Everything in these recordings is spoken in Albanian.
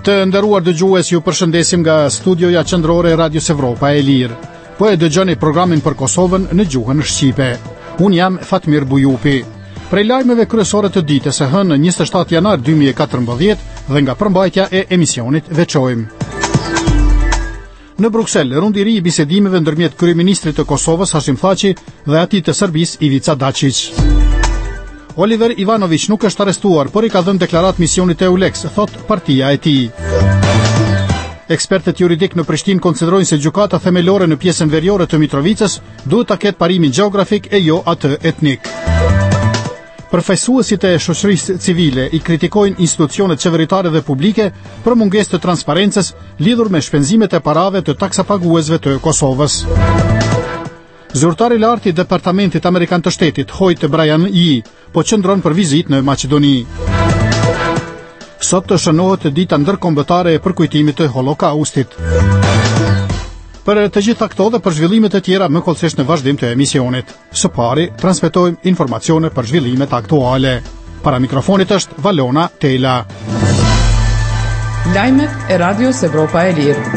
Të nderuar dëgjues, ju përshëndesim nga studioja qendrore e Radios Evropa e Lirë. Po e dëgjoni programin për Kosovën në gjuhën shqipe. Unë jam Fatmir Bujupi. Prej lajmeve kryesore të ditës së hënë 27 janar 2014 dhe nga përmbajtja e emisionit veçojmë. Në Bruksel, rundi i ri i bisedimeve ndërmjet kryeministrit të Kosovës Hashim Thaçi dhe atij të Serbisë Ivica Dačić. Oliver Ivanović nuk është arrestuar, por i ka dhënë deklarat misionit e EULEX, thot partia e tij. Ekspertët juridik në Prishtinë konsiderojnë se gjykata themelore në pjesën veriore të Mitrovicës duhet ta ketë parimin gjeografik e jo atë etnik. Përfaqësuesit e shoqërisë civile i kritikojnë institucionet qeveritare dhe publike për mungesë të transparencës lidhur me shpenzimet e parave të taksapaguesve të Kosovës. Zyrtari i lartë i Departamentit Amerikan të Shtetit, Hoyt Brian Yee, po qëndron për vizitë në Maqedoni. Sot të shënohet dita ndërkombëtare e përkujtimit të Holokaustit. Për të gjitha këto dhe për zhvillimet e tjera më kollësisht në vazhdim të emisionit. Së pari, transmetojmë informacione për zhvillimet aktuale. Para mikrofonit është Valona Tela. Lajmet e Radios Evropa e Lirë.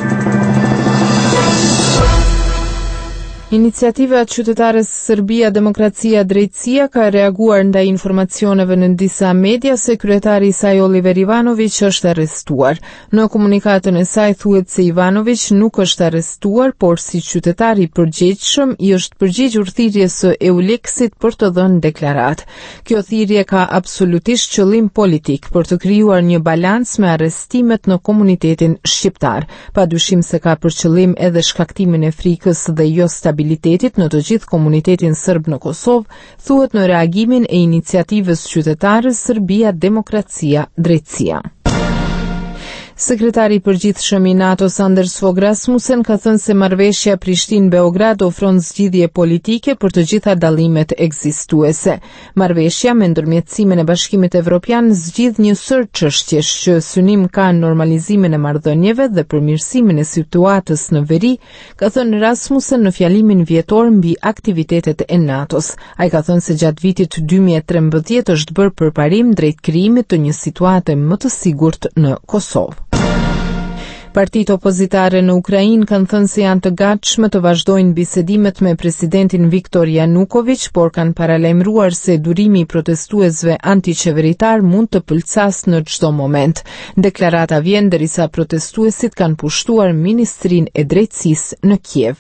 Iniciativa qytetare Serbia Demokracia Drejtësia ka reaguar ndaj informacioneve në disa media se kryetari i saj Oliver Ivanović është arrestuar. Në komunikatën e saj thuhet se Ivanović nuk është arrestuar, por si qytetar i përgjegjshëm i është përgjigjur thirrjes së EULEX-it për të dhënë deklarat. Kjo thirrje ka absolutisht qëllim politik për të krijuar një balans me arrestimet në komunitetin shqiptar. Padyshim se ka për qëllim edhe shkaktimin e frikës dhe jo stabilitetit në të gjithë komunitetin serb në Kosovë, thuhet në reagimin e iniciativës qytetare Serbia Demokracia Drejtësia. Sekretari i përgjithshëm i NATO-s Anders Fogh Rasmussen ka thënë se marrëveshja Prishtinë-Beograd ofron zgjidhje politike për të gjitha dallimet ekzistuese. Marrëveshja me ndërmjetësimin e Bashkimit Evropian zgjidh një sër çështjesh që synim kanë normalizimin e marrëdhënieve dhe përmirësimin e situatës në veri, ka thënë Rasmussen në fjalimin vjetor mbi aktivitetet e NATO-s. Ai ka thënë se gjatë vitit 2013 është bërë përparim drejt krijimit të një situate më të sigurt në Kosovë. Partitë opozitare në Ukrainë kanë thënë se janë të gatshme të vazhdojnë bisedimet me presidentin Viktor Yanukovych, por kanë paralajmëruar se durimi i protestuesve antiqeveritar mund të pëlcas në çdo moment. Deklarata vjen derisa protestuesit kanë pushtuar Ministrinë e Drejtësisë në Kiev.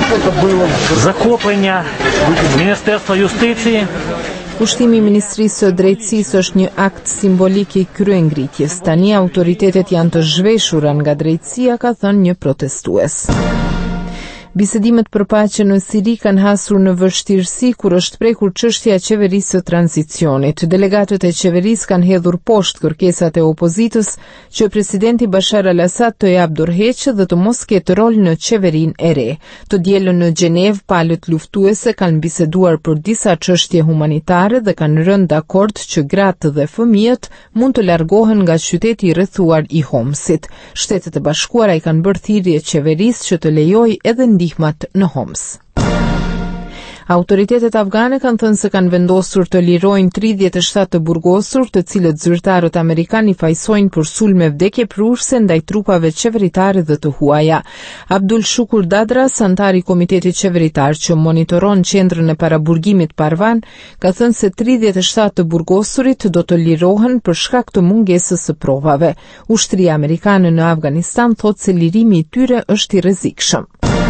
Захоплення Міністерства юстиції. Pushtimi i Ministrisë së Drejtësisë është një akt simbolik i kryengritjes. Tani autoritetet janë të zhveshura nga drejtësia, ka thënë një protestues. Bisedimet për paqe në Siri kanë hasur në vështirësi kur është prekur çështja e qeverisë së tranzicionit. Delegatët e qeverisë kanë hedhur poshtë kërkesat e opozitës që presidenti Bashar al-Assad të japë dorëheqje dhe të mos ketë rol në qeverinë e re. Të dielën në Gjenev, palët luftuese kanë biseduar për disa çështje humanitare dhe kanë rënë dakord që gratë dhe fëmijët mund të largohen nga qyteti i rrethuar i Homsit. Shtetet e Bashkuara i kanë bërë thirrje qeverisë që të lejojë edhe ndihmat në Homs. Autoritetet afgane kanë thënë se kanë vendosur të lirojnë 37 të burgosur, të cilët zyrtarët amerikanë i fajsojnë për sulme vdekjeprurse ndaj trupave qeveritare dhe të huaja. Abdul Shukur Dadras, antar i komitetit qeveritar që monitoron qendrën e paraburgimit Parvan, ka thënë se 37 të burgosurit do të lirohen për shkak të mungesës së provave. Ushtria amerikane në Afganistan thotë se lirimi i tyre është i rrezikshëm.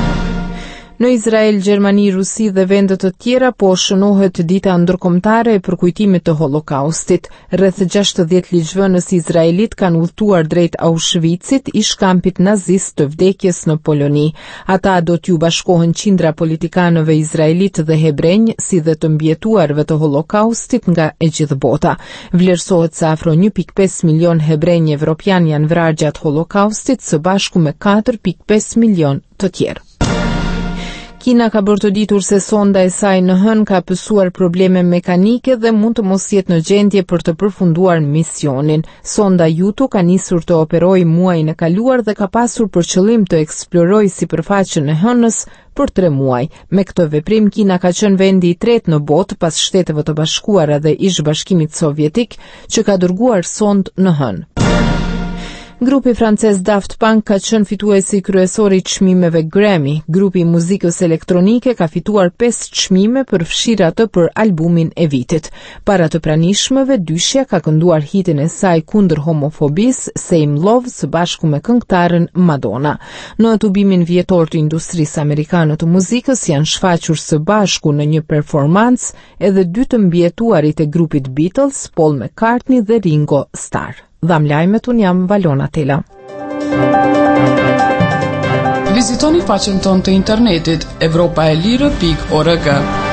Në Izrael, Gjermani, Rusi dhe vende të tjera po shënohet dita ndërkombëtare e përkujtimit të Holokaustit. Rreth 60 ligjvënës izraelit kanë udhëtuar drejt Auschwitzit, ish kampit nazist të vdekjes në Poloni. Ata do t'ju bashkohen qindra politikanëve izraelit dhe hebrenj, si dhe të mbjetuarve të Holokaustit nga e gjithë bota. Vlerësohet se afro 1.5 milion hebrenj evropian janë vrarë gjatë Holokaustit, së bashku me 4.5 milion të tjerë. Kina ka bërë të ditur se sonda e saj në hën ka pësuar probleme mekanike dhe mund të mos jetë në gjendje për të përfunduar misionin. Sonda Yutu ka nisur të operojë muajin e kaluar dhe ka pasur për qëllim të eksplorojë sipërfaqen e hënës për 3 muaj. Me këtë veprim, Kina ka qenë vendi i tretë në botë pas Shteteve të Bashkuara dhe ish Bashkimit Sovjetik që ka dërguar sondë në hën. Grupi francez Daft Punk ka qenë fituesi kryesor I çmimeve Grammy. Grupi I muzikës elektronike ka fituar 5 çmime për fshirje për albumin e vitit. Para të pranishmëve, Dyshja ka kënduar hitin e saj kundër homofobisë, Same Love, së bashku me këngëtaren Madonna. Në tubimin vjetor të industrisë amerikane të muzikës janë shfaqur së bashku në një performancë edhe dy të mbietuarit e grupit Beatles, Paul McCartney dhe Ringo Starr. Dham lajmet, unë jam Valona Tela. Vizitoni faqen tonë të internetit evropaelire.org.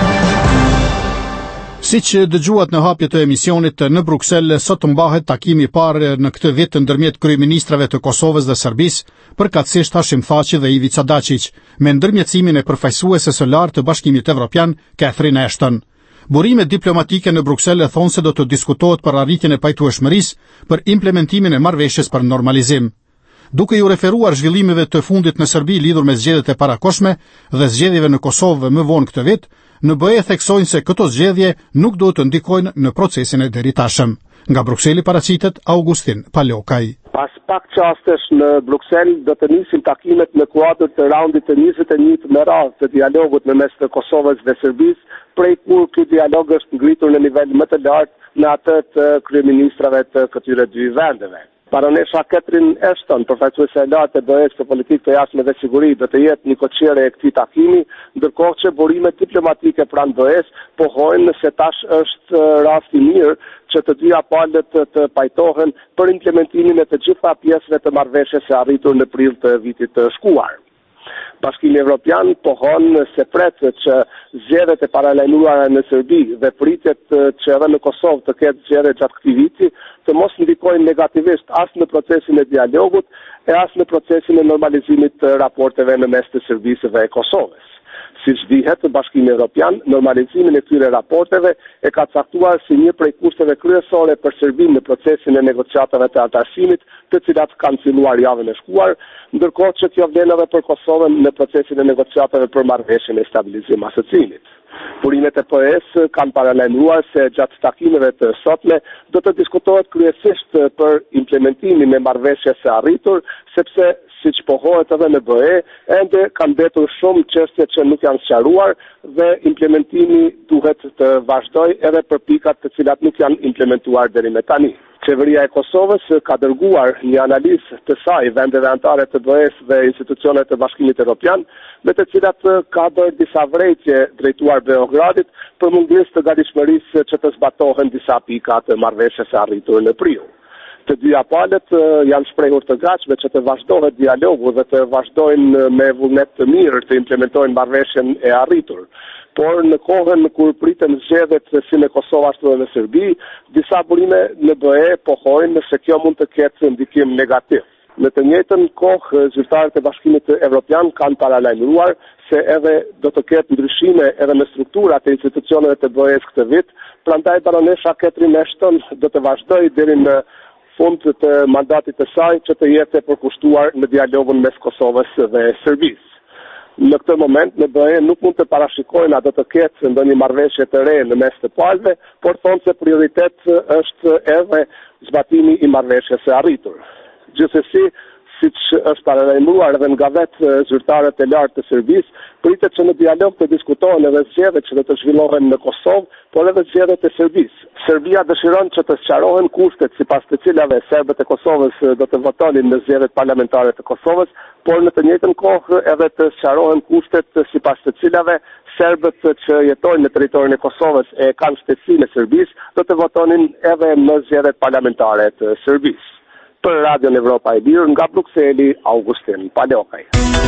Siç dëgjuat në hapje të emisionit, në Bruksel sot mbahet takimi I parë në këtë vit ndërmjet kryeministrave të Kosovës dhe Serbisë, përkatësisht Hashim Thaçi dhe Ivica Dačić, me ndërmjetësimin e përfaqësueses së lartë të Bashkimit Evropian, Catherine Ashton. Burimet diplomatike në Bruksel e thonë se do të diskutohet për arritjen e pajtueshmërisë për implementimin e marrëveshjes për normalizim. Duke ju referuar zhvillimeve të fundit në Serbi lidhur me zgjedhjet e parakohshme dhe zgjedhjeve në Kosovë më vonë këtë vit, në BE theksojnë se këto zgjedhje nuk do të ndikojnë në procesin e deritashëm. Nga Brukseli paraqitet Augustin Palokaj. Pas pak qastesh në Bruksel do të nisin takimet në kuadër të raundit të 21 me radhë të dialogut në mes të Kosovës dhe Serbisë, prej kur ky dialog është ngritur në nivel më të lartë në atë të kryeministrave të këtyre dy vendeve. Baronesha Catherine Ashton, përfaqësuese e lartë e BE-s për politikë të jashtme dhe siguri, do të jetë një koçere e këtij takimi, ndërkohë që burimet diplomatike pranë BE-s pohojnë se tash është rasti mirë që të dyja palët të pajtohen për implementimin e të gjitha pjesëve të marrëveshjes së arritur në prill të vitit të shkuar. Bashkimi Evropian pohon se pret që zgjedhjet e paralajmëruara në Serbi dhe pritet që edhe në Kosovë të ketë zgjedhje gjatë këtij viti të mos ndikojnë negativisht as në procesin e dialogut e as në procesin e normalizimit të raporteve në mes të Serbisë dhe Kosovës. Siç dihet, Bashkimi Evropian normalizimin e këtyre raporteve e ka caktuar si një prej kushteve kryesore për Serbinë në procesin e negociatave të antarësimit, të cilat kanë filluar javën e shkuar, ndërkohë që kjo vlen edhe për Kosovën në procesin e negociatave për marrëveshjen e stabilizim asociimit. Burimet e BE-s kanë paralajmëruar se gjatë takimeve të sotme do të diskutohet kryesisht për implementimin e marrëveshjes së arritur, sepse siç pohohet edhe në BE, ende kanë mbetur shumë çështje që nuk janë sqaruar dhe implementimi duhet të vazhdojë edhe për pikat të cilat nuk janë implementuar deri më tani. Qeveria e Kosovës ka dërguar një analizë të saj vendeve anëtare të BE-s dhe institucionet të Bashkimit Evropian, me të cilat ka bërë disa vrejtje drejtuar Beogradit për mungesë të gatishmërisë që të zbatohen disa pika të marrëveshjes së arritur në prill. Të dyja palët janë shprehur të gatshme që të vazhdohet dialogu dhe të vazhdojnë me vullnet të mirë të implementojnë marrëveshjen e arritur. Por në kohën kur priten zgjedhjet si në Kosovë ashtu edhe në Serbi, disa burime në BE pohojnë se kjo mund të ketë ndikim negativ. Në të njëjtën kohë, zyrtarët e Bashkimit Evropian kanë paralajmëruar se edhe do të ketë ndryshime edhe në strukturat e institucioneve të BE-s këtë vit, prandaj baronesha Catherine Ashton do të vazhdojë deri në fund të mandatit të saj që të jetë përkushtuar në dialogun mes Kosovës dhe Serbisë. Në këtë moment në BE nuk mund të parashikojnë a do të ketë ndonjë marrëveshje të re në mes të palëve, por thonë se prioritet është edhe zbatimi I marrëveshjes së arritur. Gjithsesi, siç është paralajmëruar edhe nga vetë zyrtarët e lartë të Serbisë, pritet që në dialog të diskutohen edhe zgjedhjet që do të zhvillohen në Kosovë, por edhe zgjedhjet e Serbisë. Serbia dëshiron që të sqarohen kushtet sipas të cilave serbët e Kosovës do të votonin në zgjedhjet parlamentare të Kosovës, por në të njëjtën kohë edhe të sqarohen kushtet sipas të cilave serbët që jetojnë në territorin e Kosovës e kanë shtetësinë e Serbisë do të votonin edhe në zgjedhjet parlamentare të Serbisë. Për Radion Evropa e Lirë nga Brukseli, Augustin Palokaj.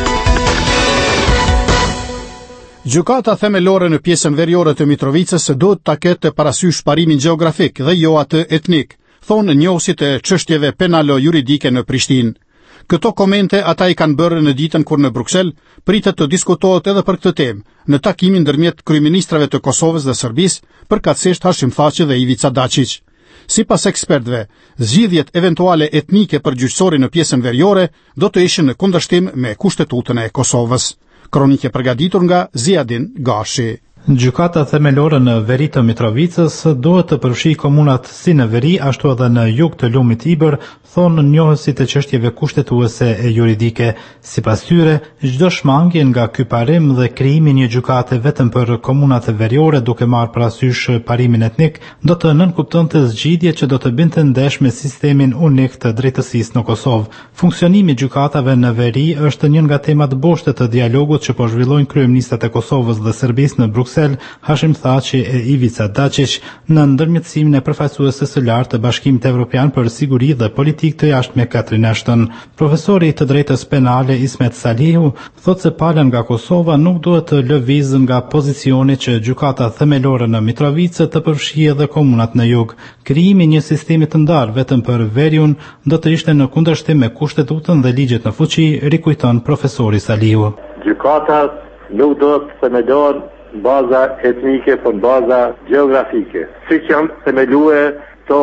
Gjykata themelore në pjesën veriore të Mitrovicës duhet ta ketë parasysh parimin gjeografik dhe jo atë etnik, thonë njohësit e çështjeve penalo-juridike në Prishtinë. Këto komente ata I kanë bërë në ditën kur në Bruksel pritet të diskutohet edhe për këtë temë, në takimin ndërmjet kryeministrave të Kosovës dhe Serbisë, përkatësisht Hashim Thaçi dhe Ivica Dačić. Sipas ekspertëve, zgjidhjet eventuale etnike për gjyqësorin në pjesën veriore do të ishin në kundërshtim me kushtetutën e Kosovës. Kronikë përgatitur nga Ziadin Gashi. Gjykata themelore në veri të Mitrovicës duhet të përfshijë komunat si në veri ashtu edhe në jug të lumit Ibër, thonë njohësit e çështjeve kushtetuese e juridike. Sipas tyre, çdo shmangje nga ky parim dhe krijimi i një gjykate vetëm për komunat veriore duke marrë parasysh parimin etnik do të nënkuptonte zgjidhje që do të binte ndesh me sistemin unik të drejtësisë në Kosovë. Funksionimi i gjykatave në veri është një nga temat boshte të dialogut që po zhvillojnë kryeministrat e Kosovës dhe Serbisë në Bruksel, Hashim Thaçi e Ivica Dačić, në ndërmjetësimin e përfaqësueses së lartë të Bashkimit Evropian për Siguri dhe Politikë të Jashtme Catherine Ashton. Profesori i të drejtës penale Ismet Salihu thotë se pala nga Kosova nuk duhet të lëvizë nga pozicioni që gjykata themelore në Mitrovica të përfshijë edhe komunat në jug. Krijimi i një sistemi të ndarë vetëm për veriun do të ishte në kundërshtim me kushtetutën dhe ligjet në fuqi, rikujton profesori Salihu. Gjykata nuk do të themelohen baza etnike, por baza geografike. Siç janë themeluar to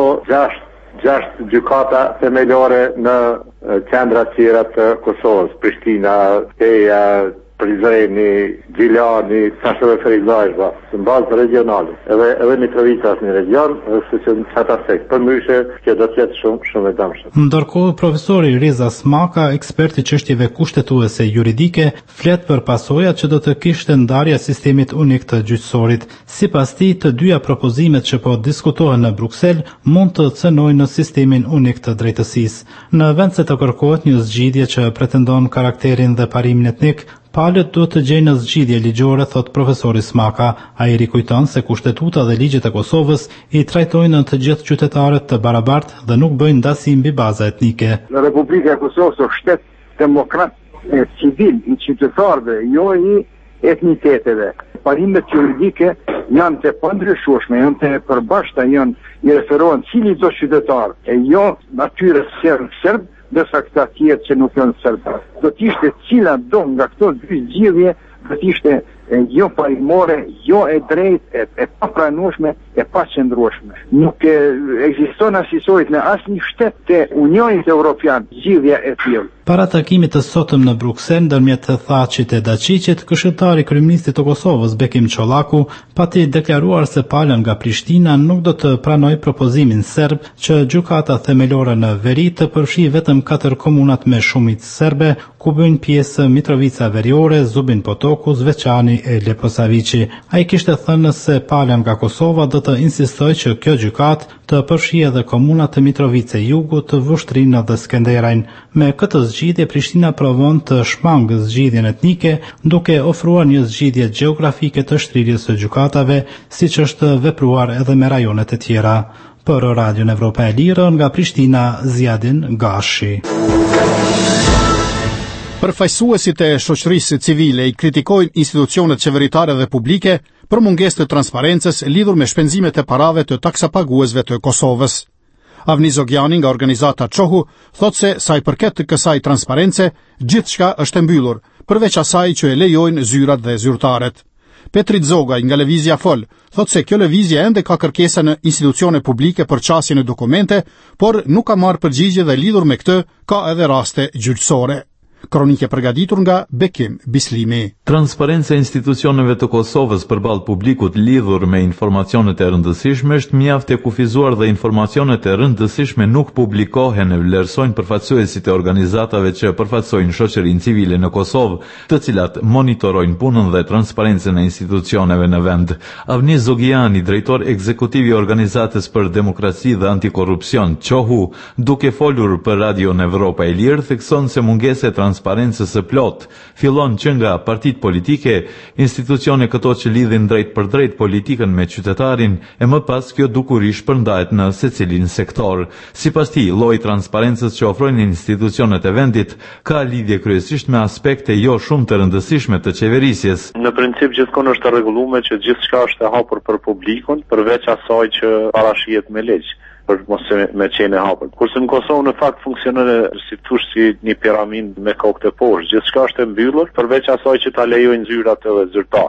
gjashtë gjykata themelore në qendrat tjera të Kosovës, Prishtina, Peja, Prizreni, Gjilani, Tashove Ferizajshba, në bazë regionale. Edhe Mitrovica është një region, edhe që në qatë aspekt. Për myshe, kjo do të jetë shumë e dëmshme. Ndërkohë, profesori Riza Smaka, ekspert i çështjeve kushtetuese juridike, flet për pasojat që do të kishte ndarja sistemit unik të gjyqësorit. Sipas tij, të dyja propozimet që po diskutohen në Bruksel mund të cënojnë në sistemin unik të drejtësisë. Në vend se të kërkohet një zgjidhje që pretendon karakterin dhe parimin etnik, palët duhet të gjejnë zgjidhje ligjore, thot profesori Smaka. Ai rikujton se kushtetuta dhe ligjet e Kosovës i trajtojnë të gjithë qytetarët të barabartë dhe nuk bëjnë ndasi mbi baza etnike. Në Republika e Kosovës është shtet demokrat civil i qytetarëve, jo i etniteteve. Parimet juridike janë të pandryshueshme, janë të përbashkëta, i referohen cili do qytetar, e jo natyrës serb, dërsa këta tjerë që nuk janë serbë. Do t'ishte cila do nga këto dy zgjidhje, do t'ishte jo parimore, jo e drejtë, e papranueshme, e paqëndrueshme. Nuk ekziston asnjësojt në asnjë shtet të Unionit Evropian zgjidhja e tillë. Para takimit të sotëm në Bruksel ndërmjet të Thaçit e Dačićit, këshilltari kryeministit të Kosovës Bekim Çollaku pati deklaruar se pala nga Prishtina nuk do të pranojë propozimin serb që gjykata themelore në veri të përfshijë vetëm 4 komunat me shumicë serbe, ku bëjnë pjesë Mitrovica Veriore, Zubin Potoku, Zveçani e Leposaviçi. Ai kishte thënë se pala nga Kosova do të insistojë që kjo gjykatë të përfshijë edhe komunat të Mitrovice Jugut, të Vushtrinë dhe Skenderajin. Me këtë zgjidhje Prishtina provon të shmangë zgjidhjen etnike, duke ofruar një zgjidhje gjeografike të shtrirjes së gjykatave, siç është vepruar edhe me rajonet e tjera. Për Radion Evropa e Lirë nga Prishtina, Zjadin Gashi. Përfaqësuesit e shoqërisë civile i kritikojnë institucionet qeveritare dhe publike për mungesë të transparencës lidhur me shpenzimet e parave të taksapaguesve të Kosovës. Avni Zogjani nga organizata Çohu thot se sa i përket të kësaj transparence, gjithçka është e mbyllur, përveç asaj që e lejojnë zyrat dhe zyrtarët. Petrit Zogaj nga Lëvizja Fol thot se kjo lëvizje ende ka kërkesa në institucione publike për qasjen e dokumente, por nuk ka marrë përgjigje dhe lidhur me këtë ka edhe raste gjyqësore. Kronike përgatitur nga Bekim Bislimi. Transparenca e institucioneve të Kosovës përballë publikut lidhur me informacionet e rëndësishme është mjaft e kufizuar dhe informacionet e rëndësishme nuk publikohen, e vlerësojnë përfaqësuesit e organizatave që përfaqësojnë shoqërinë civile në Kosovë, të cilat monitorojnë punën dhe transparencën e institucioneve në vend. Avni Zogjani, drejtor ekzekutiv i Organizatës për Demokraci dhe Antikorrupsion, Çohu, duke folur për Radion Evropa e Lirë, thekson se mungesa e transparencës së plot fillon që nga partitë politike, institucione këto që lidhin drejt për drejt politikën me qytetarin, e më pas kjo dukurish përndahet në secilin sektor. Sipas tij, lloji i transparencës që ofrojnë institucionet e vendit ka lidhje kryesisht me aspekte jo shumë të rëndësishme të qeverisjes. Në princip gjithkohë është e rregulluar që gjithçka është e hapur për publikun, përveç asaj që parashihet me ligj, për mos me qenë e hapur. Kurse në Kosovë në fakt funksionon si thosh si një piramidë me kokë të poshtë, gjithçka është e mbyllur përveç asaj që ta lejojnë zyrat edhe zyrtarët.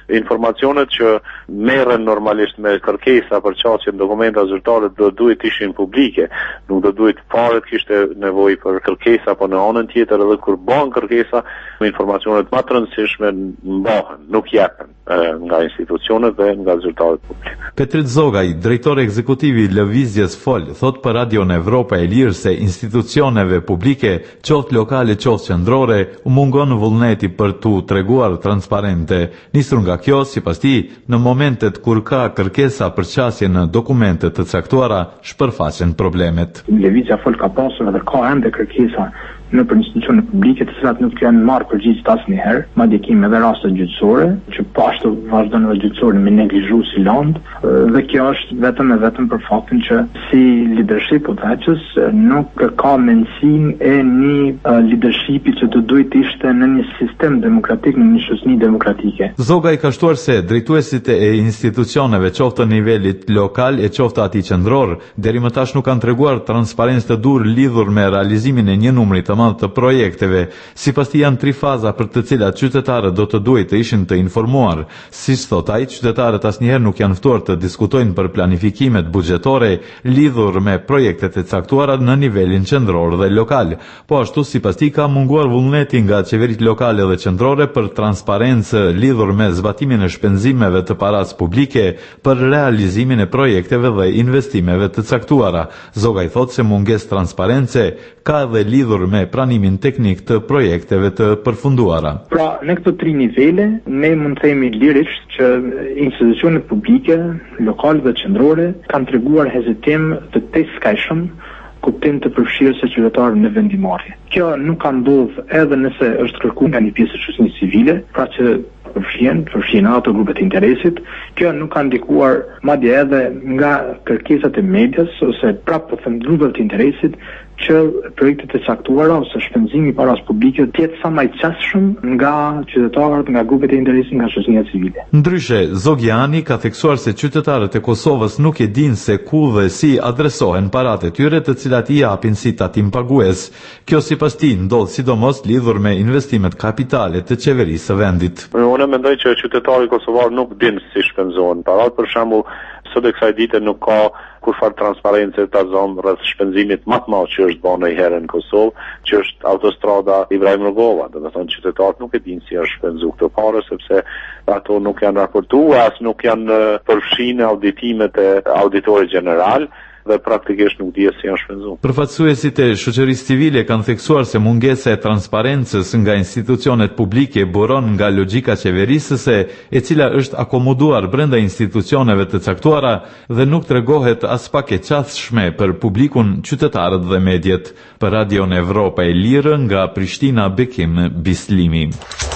informacionet që merren normalisht me kërkesa për çastje dokumenta zyrtare do duhet ishin publike. Nuk do duhet fare të kishte nevojë për kërkesa, po në anën tjetër edhe kur bën kërkesa, informacionet më të rëndësishme mbahen, nuk japen nga institucionet dhe nga zyrtarët publik. Petrit Zogaj, drejtori ekzekutiv i Lëvizjes Fol, thot për Radion Evropa e Lirë se institucioneve publike, qoftë lokale, qoftë qendrore, u mungon vullneti për tu treguar transparente. Nisur nga kjo, sipas tij, në momentet kur ka kërkesa për qasje në dokumente të caktuara, shpërfaqen problemet. Lëvizja Fol ka pasur edhe ka ende kërkesa në për institucione publike të cilat nuk janë marrë përgjegjësi asnjëherë, madje kemi edhe raste gjyqësore që pashtu vazhdon edhe gjyqësori me neglizhu si land, dhe kjo është vetëm e vetëm për faktin që si leadership udhëheqës nuk ka mendsinë e një leadershipi që të duhet ishte në një sistem demokratik, në një shoqëri demokratike. Zogaj ka shtuar se drejtuesit e institucioneve, qoftë të nivelit lokal e qoftë atij qendror, deri më tash nuk kanë treguar transparencë të dur lidhur me realizimin e një numri të madh të projekteve. Sipas tij janë 3 faza për të cilat qytetarët do të duhet të ishin të informuar. Siç thot ai, qytetarët asnjëherë nuk janë ftuar të diskutojnë për planifikimet buxhetore lidhur me projektet e caktuara në nivelin qendror dhe lokal. Po ashtu sipas tij ka munguar vullneti nga qeveritë lokale dhe qendrore për transparencë lidhur me zbatimin e shpenzimeve të paras publike për realizimin e projekteve dhe investimeve të caktuara. Zogaj thot se mungesë transparence ka dhe lidhur me pranimin teknik të projekteve të përfunduara. Pra, në këto 3 nivele, ne mund të themi lirisht që institucionet publike, lokale dhe qendrore kanë treguar hezitim të teskajshëm kuptim të përfshirës së qytetarëve në vendimarrje. Kjo nuk ka ndodhur edhe nëse është kërkuar nga një pjesë e shoqërisë civile, pra që përfshin ato grupet e interesit. Kjo nuk ka ndikuar madje edhe nga kërkesat e medias ose prapë po them grupet e interesit që projektet e caktuara ose shpenzimi i paras publike të jetë sa më i qasshëm nga qytetarët, nga grupet e interesit, nga shoqëria civile. Ndryshe, Zogjani ka theksuar se qytetarët e Kosovës nuk e dinë se ku dhe si adresohen paratë e tyre të cilat i japin si tatim pagues. Kjo sipas tij ndodh sidomos lidhur me investimet kapitale të qeverisë së vendit. Unë mendoj që qytetari kosovar nuk din si shpenzohen paratë, për shembull, sot e kësaj dite nuk ka kurfar transparence të zonë rreth shpenzimit më të madh që është bërë në herë në Kosovë, që është autostrada Ibrahim Rugova. Do të thonë qytetarët nuk e dinë si është shpenzuar këto parë sepse ato nuk janë raportuar, as nuk janë përfshirë në auditimet e auditorit gjeneral dhe praktikisht nuk dihet si janë shpenzuar. Përfaqësuesit e shoqërisë civile kanë theksuar se mungesa e transparencës nga institucionet publike buron nga logjika qeverisëse, e cila është akomoduar brenda institucioneve të caktuara dhe nuk tregohet as pak e qasshme për publikun, qytetarët dhe mediat. Për Radion Evropa e Lirë nga Prishtina, Bekim Bislimi.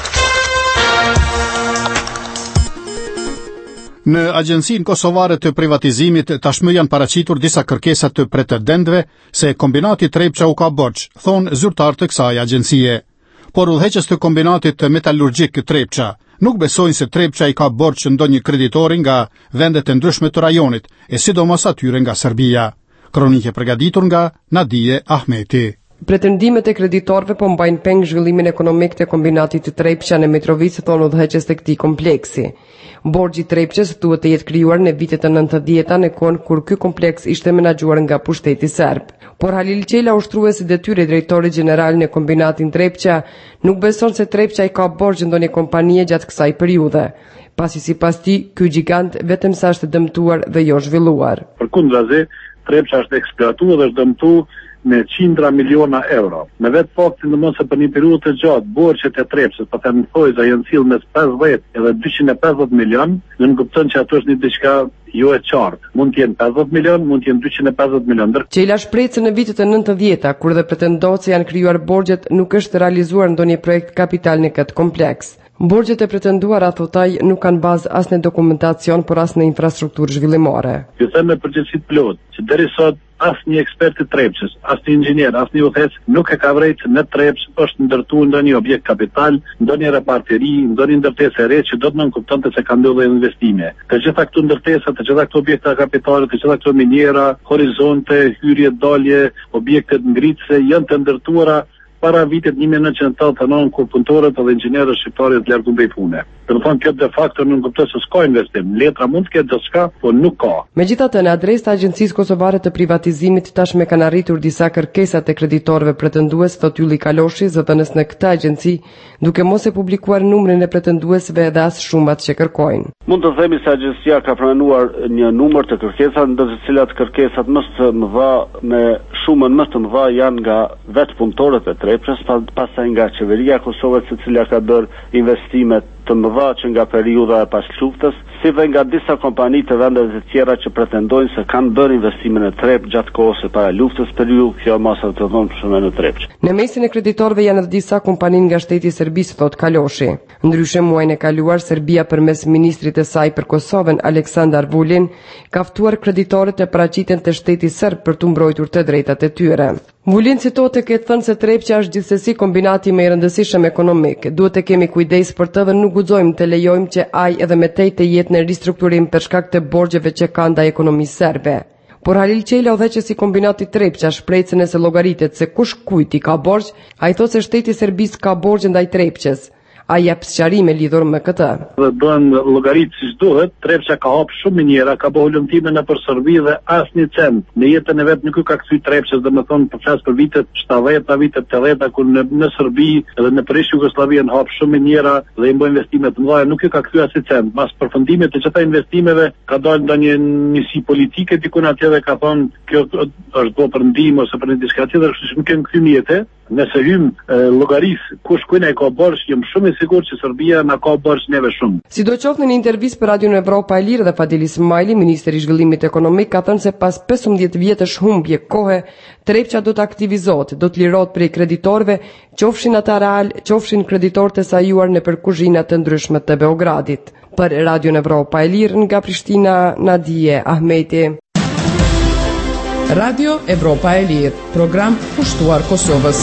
Në Agjencinë Kosovare të Privatizimit tashmë janë paraqitur disa kërkesa të pretendentëve se kombinati Trepça u ka borxh, thonë zyrtar të kësaj agjencie. Por udhëheqës të kombinatit metalurgjik Trepça nuk besojnë se Trepça i ka borxh ndonjë kreditori nga vendet e ndryshme të rajonit, e sidomos atyre nga Serbia. Kronike përgatitur nga Nadije Ahmeti. Pretendimet e kreditorëve po mbajnë peng zhvillimin ekonomik të kombinatit të Trepça në Mitrovica, thonë udhëheqës të këtij kompleksi. Borxhi i Trepçës duhet të jetë krijuar në vitet e 90-ta, në kohën kur ky kompleks ishte menaxhuar nga pushteti serb. Por Halil Qela, ushtruesi detyre drejtori gjeneral në kombinatin Trepça, nuk beson se Trepça i ka borxh ndonjë kompanie gjatë kësaj periudhe, pasi sipas tij ky gjigant vetëm sa është dëmtuar dhe jo zhvilluar. Përkundrazi, Trepça është eksploatuar dhe është dëmtuar me qindra miliona euro. Me vetë faktin domos se për një periudhë të gjatë borxhet e Trepçës, po them thojza janë sill mes 50 edhe 250 milion, në kupton që ato është një diçka jo e qartë. Mund të jenë 50 milion, mund të jenë 250 milion. Qela shpreh se në vitet e 90-ta, kur dhe pretendohet se janë krijuar borxhet, nuk është realizuar ndonjë projekt kapital në këtë kompleks. Borxhet e pretenduara, thotaj, nuk kanë bazë as në dokumentacion, por as në infrastrukturë zhvillimore. Ju them me përgjegjësi plot, që deri sot asnjë ekspert i Trepçës, asnjë inxhinier, asnjë udhëheqës nuk e ka vërejtë se në Trepçë është ndërtuar ndonjë objekt kapital, ndonjë reparteri, ndonjë ndërtesë e re që do të nënkuptonte se ka ndodhur investime. Të gjitha këto ndërtesa, të gjitha këto objekte kapitale, të gjitha këto miniera, horizonte, hyrje, dalje, objekte ngritëse janë të ndërtuara para vitit 1989, kur punëtorët dhe inxhinierët shqiptarë të larguan prej pune. Kjo de facto nuk kuptoj se s'ka investim. Letra mund të ketë diçka, po nuk ka. Megjithatë, në adresë të Agjencisë Kosovare të Privatizimit tashmë kanë arritur disa kërkesa të kreditorëve pretendues, thot Ylli Kaloshi, zëdhënës në këtë agjenci, duke mos e publikuar numrin e pretenduesve dhe as shumat që kërkojnë. Mund të themi se agjencia ka pranuar një numër të kërkesave, ndër të cilat kërkesat më të mëdha me shumën më të mëdha janë nga vetë punëtorët e Trepçës, pastaj nga qeveria e Kosovës, e cila ka bërë investime të mëdha që nga periudha e pas luftës, si dhe nga disa kompani të vendeve të tjera që pretendojnë se kanë bërë investime në Trepçë gjatë kohës së para luftës, periudhë kjo masa të dhënshme në Trepçë. Në mesin e kreditorëve janë edhe disa kompani nga shteti i Serbisë, thot Kaloshi. Ndryshe muajin e kaluar, Serbia përmes ministrit të saj për Kosovën, Aleksandar Vulin, ka ftuar kreditorët të paraqiten të shteti serb për të mbrojtur të drejtat e tyre. Vulin citohet të ketë thënë se Trepça është gjithsesi kombinati më i rëndësishëm ekonomik. Duhet të kemi kujdes për të dhe nuk guxojmë të lejojmë që ai edhe me tej të jetë në ristrukturim për shkak të borxheve që ka ndaj ekonomisë serbe. Por Halil Qela udhëheq që si kombinati Trepça shpreh se nëse llogaritet se kush kujt i ka borxh, ai thotë se shteti i Serbisë ka borxhe ndaj Trepçës. Ai jep sqarime lidhur me këtë. Dhe bën llogaritë siç duhet, Trepça ka hap shumë minjera, ka bëu lëmtime në për Serbi dhe asnjë cent. Në jetën e vet nuk ka kthy Trepçës, domethënë për flas për vitet 70-ta, vitet 80-ta kur në Serbi dhe në Prish Jugosllavin hap shumë minjera dhe i bën investime të mëdha, nuk ka kthy asnjë cent. Pas përfundimit të çfarë investimeve ka dalë ndonjë nisi politike diku atje dhe ka thonë kjo është bërë për ndihmë ose për diçka tjetër, kështu që nuk kanë kthy jetë. Nëse hym llogarisë kush kujt ai ka borxh, jam shumë i sigurt që Serbia na ka borxh neve shumë. Sidoqoftë në një intervistë për Radion Evropa e Lirë dhe Fadil Ismaili, ministri i zhvillimit ekonomik, ka thënë se pas 15 vjetësh humbje kohe, Trepça do të aktivizohet, do të lirohet prej kreditorëve, qofshin ata real, qofshin kreditorë të sajuar në kuzhina të ndryshme të Beogradit. Për Radion Evropa e Lirë nga Prishtina, Nadije Ahmeti. Radio Evropa e Lirë, program pushtuar Kosovës.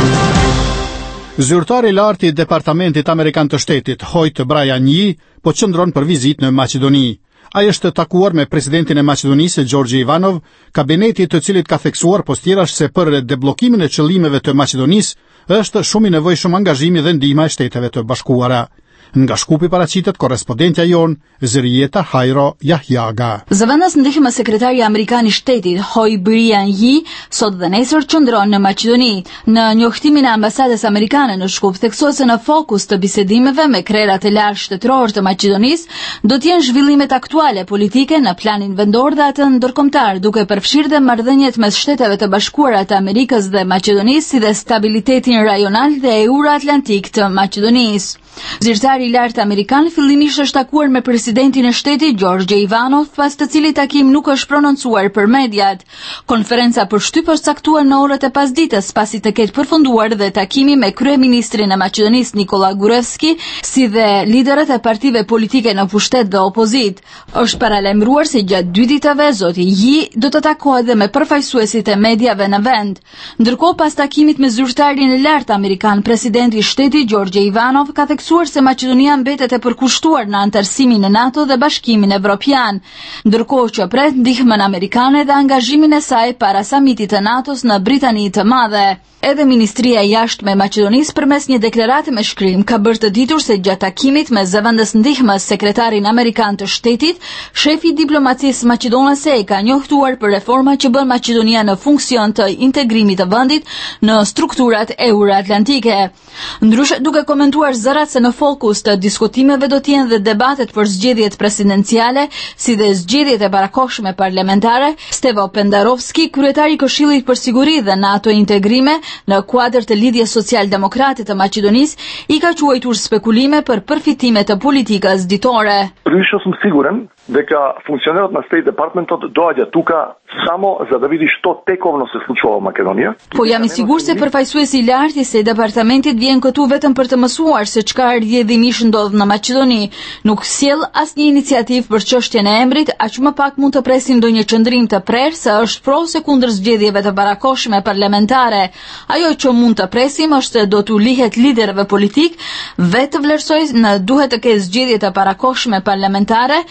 Zyrtari i lartë i Departamentit Amerikan të Shtetit, Hoyt Brian Yee, po qëndron për vizitë në Maqedoni. Ai është takuar me presidentin e Maqedonisë, Gjorgji Ivanov, kabineti të cilit ka theksuar postirash se për debllokimin e qëllimeve të Maqedonisë është shumë i nevojshëm angazhimi dhe ndihma e Shteteve të Bashkuara. Nga Shkupi paraqitet korrespondentja jon Zërieta Hajro Jahjaga. Zëvendës ndihmë sekretari amerikan i shtetit Hoyt Brian Yee sot dhe nesër qëndron në Maqedoni. Në njohtimin e ambasadës amerikane në Shkup theksohet se në fokus të bisedimeve me krerat e lartë shtetëror të Maqedonisë do të jenë zhvillimet aktuale politike në planin vendor dhe atë ndërkombëtar, duke përfshirë dhe marrëdhëniet mes Shteteve të Bashkuara të Amerikës dhe Maqedonisë, si dhe stabilitetin rajonal dhe euro-atlantik të Maqedonisë. Zyrtari i lartë amerikan fillimisht është takuar me presidentin e shtetit Gjorgji Ivanov, pas të cilit takim nuk është prononcuar për mediat. Konferenca për shtyp është caktuar në orët e pasdites, pasi të ketë përfunduar dhe takimi me kryeministrin e Maqedonisë Nikola Gruevski, si dhe liderët e partive politike në pushtet dhe opozit. Është paralajmëruar se gjatë 2 ditëve zoti Yee do të takohet dhe me përfaqësuesit e mediave në vend. Ndërkohë, pas takimit me zyrtarin e lartë amerikan, presidenti i shtetit Gjorgji Ivanov ka se Maqedonia mbetet e përkushtuar në antarësimin në NATO dhe Bashkimin Evropian, ndërkohë që pret ndihmën amerikane dhe angazhimin e saj para samitit të NATO-s në Britani të Madhe. Edhe Ministria e Jashtme e Maqedonisë përmes një deklarate me shkrim ka bërë të ditur se gjatë takimit me zëvendës ndihmës sekretarin amerikan të shtetit, shefi i diplomacisë maqedonase e ka njohtuar për reforma që bën Maqedonia në funksion të integrimit të vendit në strukturat euro-atlantike. Ndryshe, duke komentuar zërat se në fokus të diskutimeve do të jenë dhe debatet për zgjedhjet presidenciale, si dhe zgjedhjet e parakohshme parlamentare, Stevo Pendarovski, kryetari i Këshillit për Siguri dhe NATO Integrime, në kuadër të lidhjes social-demokrate të Maqedonisë, i ka quajtur spekulime për përfitime të politikës ditore. Prysho sam siguran da funkcionerët në State Departmentot dođe tuka samo za da vidi što tekovno se slučava u Makedoniji. Po jam i sigurt se përfaqësuesi i lartë i State Departamentit vjen këtu vetëm për të mësuar se çka rrjedhimisht ndodh në Maqedoni. Nuk sjell asnjë iniciativë për çështjen e emrit, aq më pak mund të presim ndonjë qendrim të prerë se është pro ose kundër zgjedhjeve të parakohshme parlamentare. Ajo që mund të presim është se do t'u lihet liderëve politik vetë vlerësoj në duhet të ketë zgjedhje të parakohshme parlamentare dhe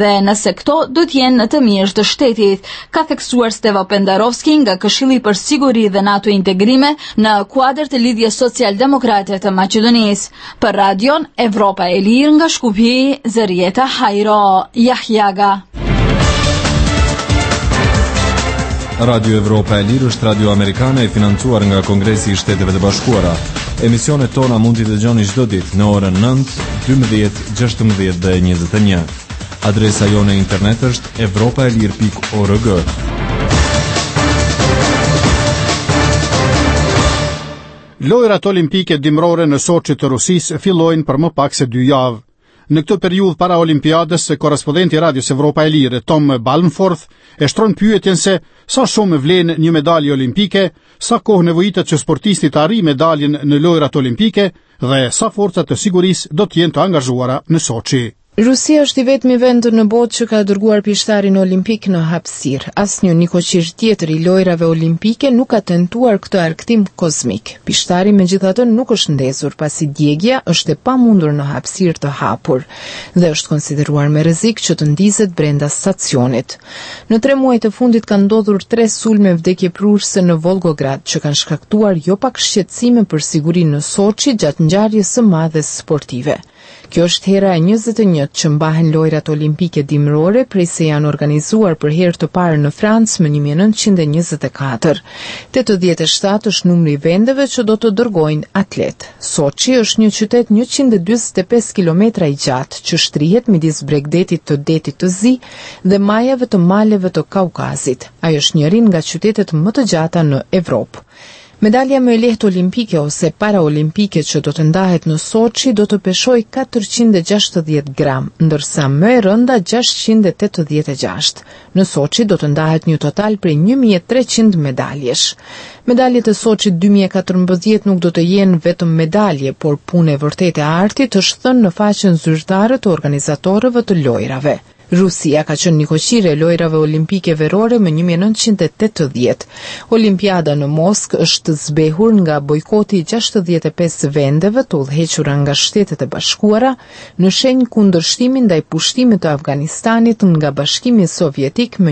dhe nëse këto do të jenë në të mirë të shtetit, ka theksuar Steva Pendarovski nga Këshilli për Siguri dhe NATO Integrime në kuadër të lidhjes social-demokrate të Maqedonisë. Për radion Evropa e Lirë nga Shkupi, Zërieta Hajro, Jahjaga. Radio Evropa e Lirë është radio amerikane e financuar nga Kongresi i Shteteve të Bashkuara. Emisionet tona mund t'i dëgjoni çdo ditë në orën 9, 12, 16 dhe 21. Adresa jone internet është europaelir.org. Lojrat olimpike dimrore në Sochi të Rusisë fillojnë për më pak se 2 javë. Në këtë periudhë para Olimpiadës, korrespondenti Radios Evropa e Lirë, Tom Balmforth, e shtron pyetjen se sa shumë vlen një medalje olimpike, sa kohë nevojitet që sportisti të arrijë medaljen në lojrat olimpike dhe sa forcat të sigurisë do të jenë të angazhuara në Sochi. Rusia është i vetmi vend në botë që ka dërguar pishtarin olimpik në hapësirë. Asnjë nikoqir tjetër i lojrave olimpike nuk ka tentuar këtë arktim kozmik. Pishtari megjithatë nuk është ndezur pasi djegja është e pamundur në hapësirë të hapur dhe është konsideruar me rrezik që të ndizet brenda stacionit. Në 3 muajt e fundit kanë ndodhur 3 sulme vdekjeprurëse në Volgograd që kanë shkaktuar jo pak shqetësime për sigurinë në Sochi gjatë ngjarjes së madhe sportive. Kjo është hera e 21 që mbahen lojrat olimpike dimrore prej se janë organizuar për herë të parë në Francë më 1924. 87 është numri i vendeve që do të dërgojnë atlet. Sochi është një qytet 145 kilometra i gjatë që shtrihet midis bregdetit të detit të Zi dhe majave të maleve të Kaukazit. Ai është njëri nga qytetet më të gjata në Evropë. Medalja më e lehtë olimpike ose paraolimpike që do të ndahet në Sochi do të peshojë 460 gram, ndërsa më e rënda 686. Në Sochi do të ndahet një total prej 1300 medaljesh. Medaljet e Sochi 2014 nuk do të jenë vetëm medalje, por punë e vërtetë e artit është thënë në faqen zyrtare të organizatorëve të lojrave. Rusia ka qenë nikoqire e lojrave olimpike verore më 1980. Olimpiada në Moskë është zbehur nga bojkoti i 65 vendeve të udhëhequra nga Shtetet e Bashkuara në shenjë kundërshtimin ndaj pushtimit të Afganistanit nga Bashkimi Sovjetik më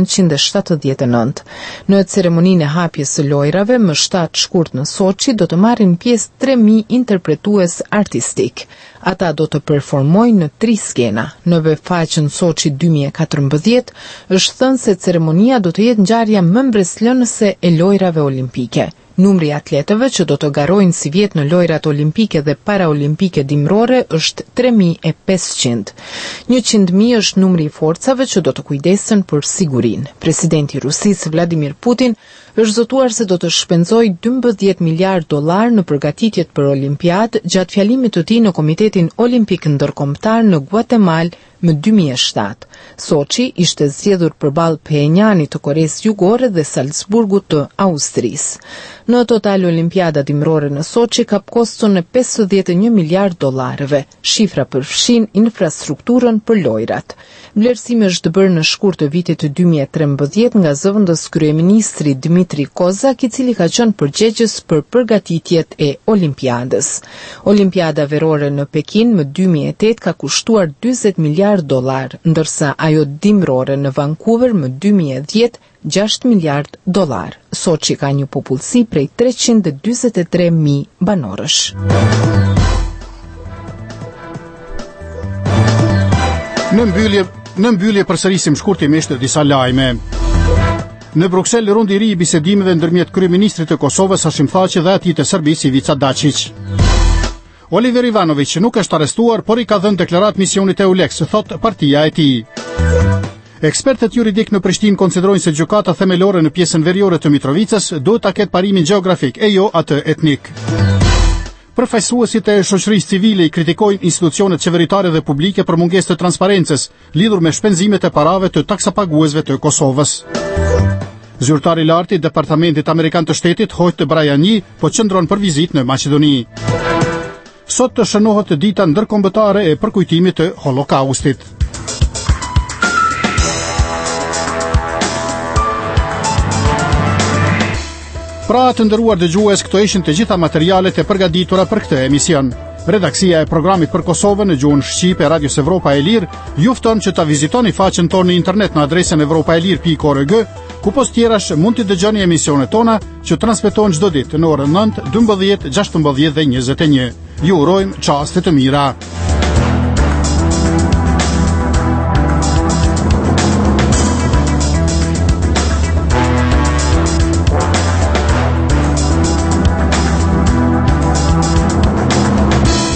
1979. Në ceremoninë e hapjes së lojrave më 7 shkurt në Sochi do të marrin pjesë 3000 interpretues artistik. Ata do të performojnë në 3 skena. Në faqen Sochi 2014 është thënë se ceremonia do të jetë ngjarja më mbreslënëse e lojrave olimpike. Numri i atletëve që do të garojnë si vjet në lojrat olimpike dhe paraolimpike dimrore është 3500. 100.000 është numri i forcave që do të kujdesen për sigurinë. Presidenti i Rusisë Vladimir Putin është zotuar se do të shpenzojë $12 miliard në përgatitjet për Olimpiadë gjatë fjalimit të tij në Komitetin Olimpik Ndërkombëtar në Guatemala më 2007. Sochi ishte zgjedhur përballë Pjenjanit të Koresë Jugore dhe Salzburgut të Austrisë. Në total Olimpiada dimrore në Sochi ka koston e $51 miliard. Shifra përfshin infrastrukturën për lojrat. Vlerësimi është bërë në shkurt të vitit të 2013 nga zëvendës kryeministri Dmitri Kozak, i cili ka qenë përgjegjës për përgatitjet e Olimpiadës. Olimpiada verore në Pekin më 2008 ka kushtuar $40 miliard, ndërsa ajo dimrore në Vancouver më 2010 $6 miliard. Sochi ka një popullsi prej 343.000 banorësh. Në mbyllje përsërisim shkurtimisht disa lajme. Në Bruksel, rundi i ri i bisedimeve ndërmjet kryeministrit të Kosovës Hashim Thaçi dhe atij të Serbisë Ivica Dačić. Oliver Ivanović nuk është arrestuar, por i ka dhënë deklarat misionit EULEX, thot partia e tij. Ekspertët juridik në Prishtinë konsiderojnë se gjykata themelore në pjesën veriore të Mitrovicës duhet ta ketë parimin gjeografik e jo atë etnik. Përfaqësuesit e shoqërisë civile i kritikojnë institucionet qeveritare dhe publike për mungesë të transparencës lidhur me shpenzimet e parave të taksapaguesve të Kosovës. Zyrtari i lartë i Departamentit Amerikan të Shtetit, Hoyt Brajani, po qëndron për vizitë në Maqedoni. Sot të shënohet dita ndërkombëtare e përkujtimit të Holokaustit. Pra të ndëruar dëgjues, këto ishin të gjitha materialet e përgatitura për këtë emision. Redaksia e programit për Kosovën në gjuhën shqipe Radios Evropa e Lirë ju fton që ta vizitoni faqen tonë në internet në adresën evropaelir.org, ku post tjerash mund të dëgjoni emisionet tona që transmetohen çdo ditë në orën 9, 12, 16 dhe 21. Ju urojmë çaste të mira.